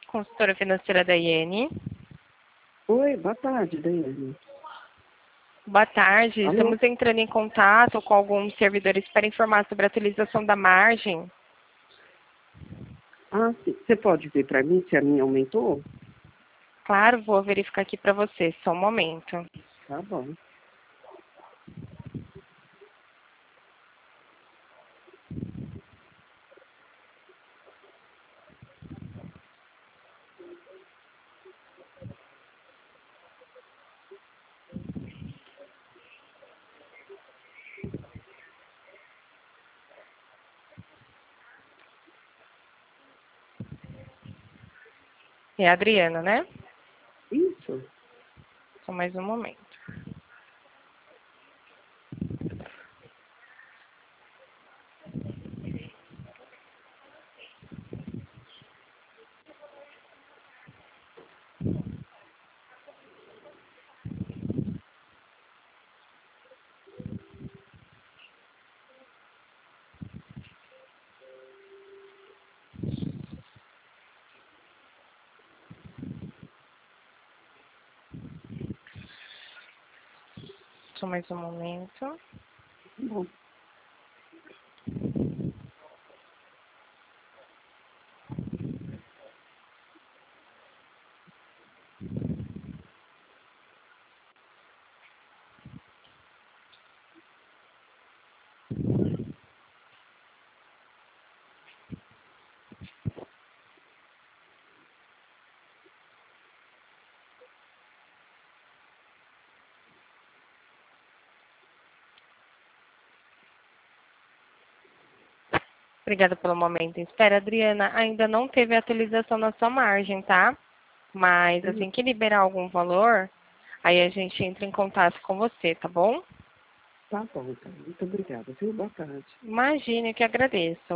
consultora financeira da IN. Oi, boa tarde, Daiane. Boa tarde, Alô? estamos entrando em contato com alguns servidores para informar sobre a atualização da margem. Ah, sim. Você pode ver para mim se a minha aumentou? Claro, vou verificar aqui para você, só um momento. Tá bom. É a Adriana, né? Isso. Só mais um momento. Só mais um momento. Tá bom. Obrigada pelo momento. Espera, Adriana, ainda não teve atualização na sua margem, tá? Mas assim que liberar algum valor, aí a gente entra em contato com você, tá bom? Tá bom, então. Muito obrigada, viu? Boa tarde. Imagine, que agradeço.